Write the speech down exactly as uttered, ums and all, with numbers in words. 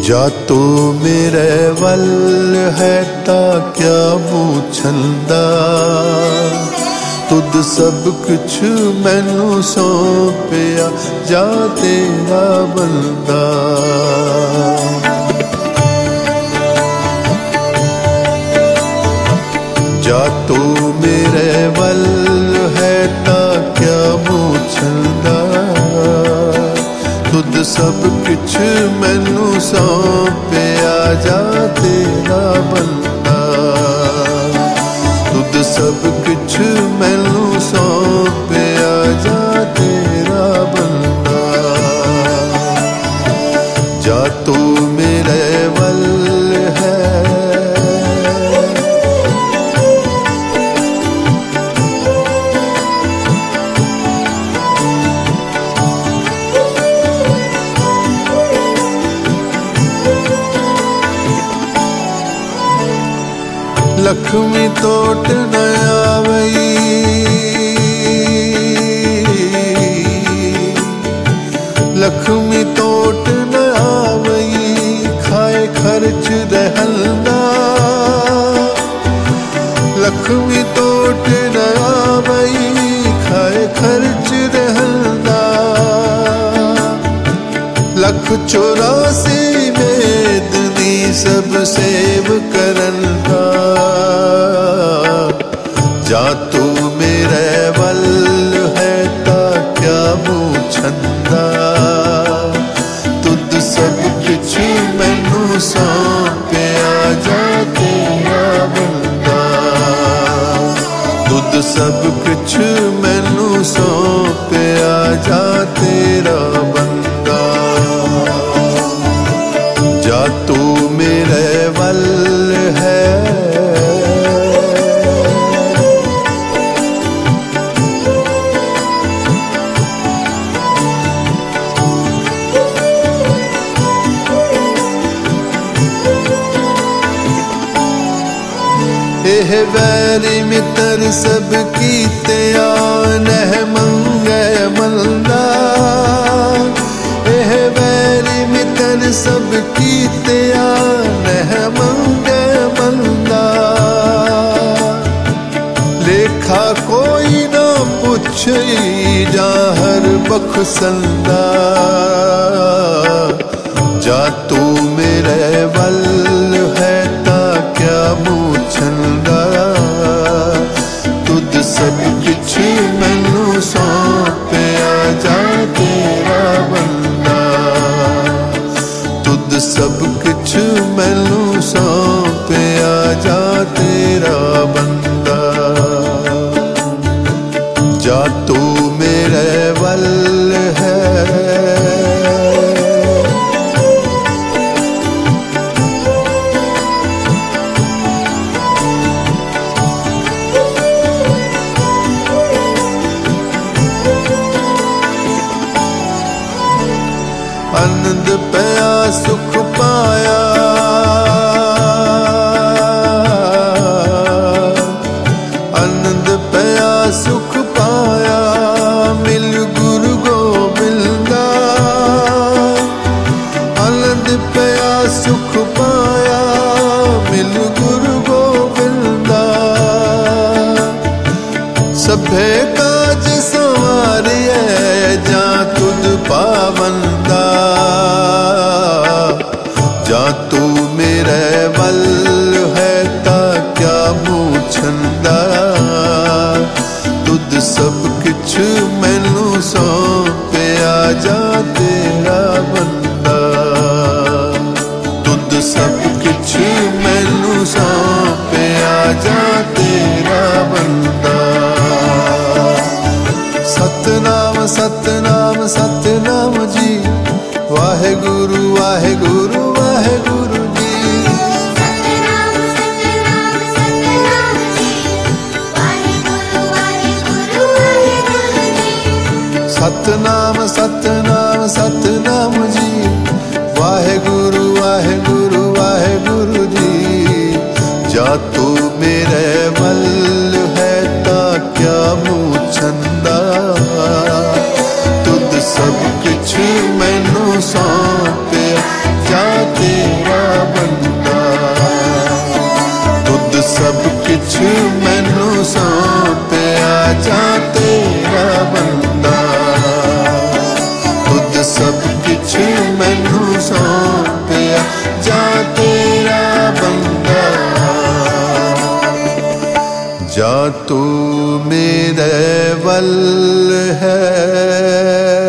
जा तू मेरे वल है ता क्या पूछंदा, तुद सब कुछ मैनू सौंपिया जा तेरा बंदा। जा तू मेरे वल है ता क्या पूछंदा, तुद सब कुछ मैनू सौंपिया जा तेरा बंदा। तुद सब कुछ मैनू सौंपिया जा तेरा बंदा। जा तू मेरे वल है, लक्ष्मी तोट न आवई, लक्ष्मी तोट न आवई, खाए खर्च रहंदा। लक्ष्मी तोट न आवई, खाए खर्च रहंदा। लख चौरासी मेदनी सब सेव करंदा। जा तू मेरे वल है ता क्या पूछंदा, तुद सब कुछ मैनू सौंपिया जा तेरा बंदा। तुद सब कुछ मैनू सौंपिया जा तेरा बंदा। जा तू मेरे वल है, एह वैरी मित्र सब कीते नह मंगे मलदा। एह वैरी मित्र सब कीते नह मंगे मलदा। लेखा कोई ना पुछई जा हर बख्शंदा। जा तू मेरे वल है ता क्या पूछंदा, तुद सब कुछ मैनू सौंपिया जा तेरा बंदा। तुद सब कुछ मैनू सौंपिया जा तेरा बंदा। जा तू मेरे वल है, आनंद पया सुख पाया। आनंद पया सुख पाया, मिल गुरु गोबिंदा। आनंद पया सुख पाया, मिल गुरु गोबिंदा। सभे काज संवारिए जा तुद पावंदा। जा तू मेरे वल है ता क्या पूछंदा, तुद सब कुछ मैनू सौंपिया जा तेरा बंदा। तुद सब कुछ मैनू सौंपिया जा तेरा बंदा। सतनाम सतनाम सतनाम जी, वाहे गुरु वाहे गुरु वाहे गुरु जी। सतनाम सतनाम सतनाम जी, वाहे गुरु वाहे गुरु वाहे गुरु जी। सतनाम सतनाम सतनाम जी, वाहे गुरु वाहे गुरु वाहे गुरु जी। जा तू मेरे वल है ता क्या पूछंदा, तुद सब कुछ मैनू सौंपिया जा तेरा सब किछ मैनू सौंपिया जा तेरा बंदा तुद सब किछ मैनू सौंपिया जा तेरा बंदा जा तू मेरे वल है